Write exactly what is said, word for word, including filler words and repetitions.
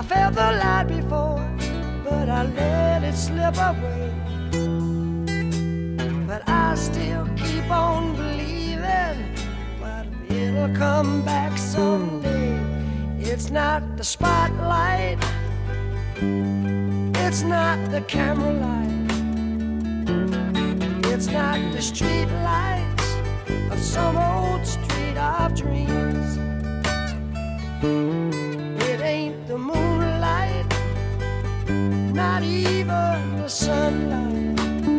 felt the light before, but I let it slip away. But I still keep on believing, but it'll come back someday. It's not the spotlight, it's not the camera light, it's not the street lights of some old street of dreams. It ain't the moonlight, not even the sunlight.